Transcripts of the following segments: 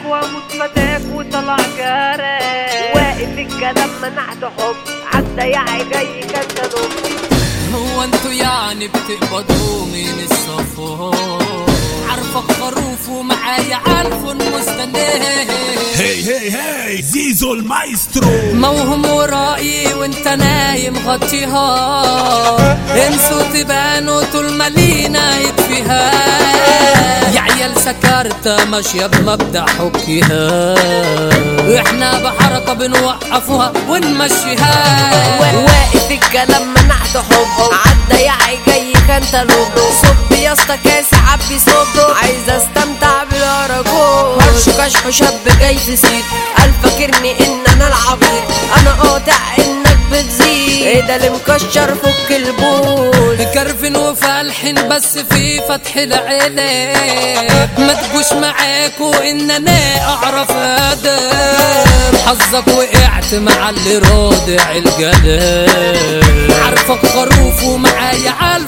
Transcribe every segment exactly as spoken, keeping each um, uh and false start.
واموت فتاك وطلع جاري. واقف الكلام منعت حب عالضياع جاي كان تنوم. هو انتوا يعني بتقبضوا من الصفار؟ عارفك خروف ومعايا عالف مستنيه. هي هي هي زيزو المايسترو موهم ورائي وانت نايم غطيها. انسوا تبانوا طول ما لينا يكفيها. يا عيال سكرت ماشية بمبدأ حكيها. احنا بحركة بنوقفوها ونمشيها. واقف الكلام منعت حب عالضياع جاي كان تنوم. صب يا اسطى كاس عبي صب عايز استمتع بالهرجون. هرش كشف شاب جاي في سيد قال فاكرني ان انا العبيط. انا قاطع انك بتزيد ايه ده اللي مكشر فك البوز. كرفن وفالحين بس في فتح العينين. ما تجوش معاكوا ان انا اعرف ادم. حظك وقعت مع اللي رادع الجلال. عارفك خروف ومعايا عالف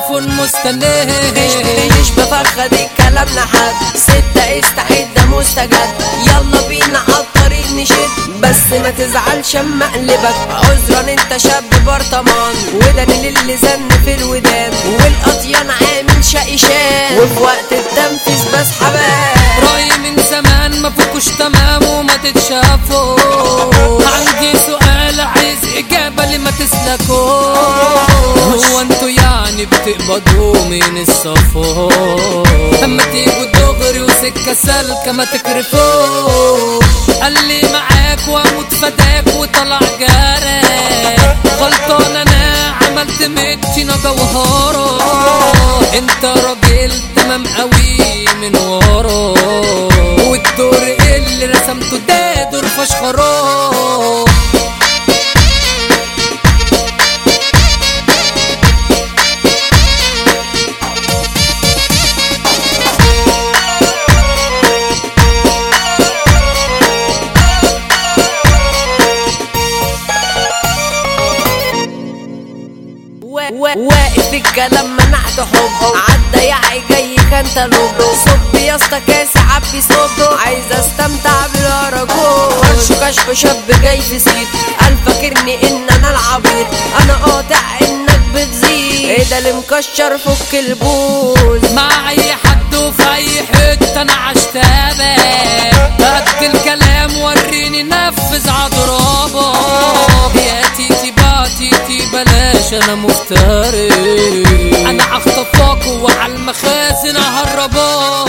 مستنيه. مش بفخد الكلام لحد ستة استعد مستجد. يلا بينا عالطريق نشد بس ما تزعلش اما اقلبك. عذرا انت شاب برطمان وداني اللي زن في الودان. والقطيان عامل شقشان وفي وقت التنفيذ بسحبان. رأيي من زمان ما فوقوش تمام وما تتشافوا. عندي سؤال عايز اجابة لما تسلكوش. هو انتوا يعني بتقبضوا من الصفار؟ اما تيجوا دغري وسكة سالكة ما تكرفوش. قال لي معاك واموت فداك وطلع جاري. غلطان انا عملت متشينا جوهرة. انت راجل تمام قوي من ورا. والدور اللي رسمته ده دور فشخرة. واقف الكلام منعت حب عالضياع جاي كان تنوم. صب يا اسطى كاس عبي صب عايز استمتع بالهرجون. هرش كشف شاب جاي في سيد قال فاكرني ان انا العبيط. انا قاطع انك بتزيد ايه ده اللي مكشر فك البوز. مع اي حد وفي اي حته انا عشتابه. قد الكلام وريني نفذ عضرابك. يا تيتي باتيتي بلاش انا مفتري. انا اخطفك وعالمخازن اهربك.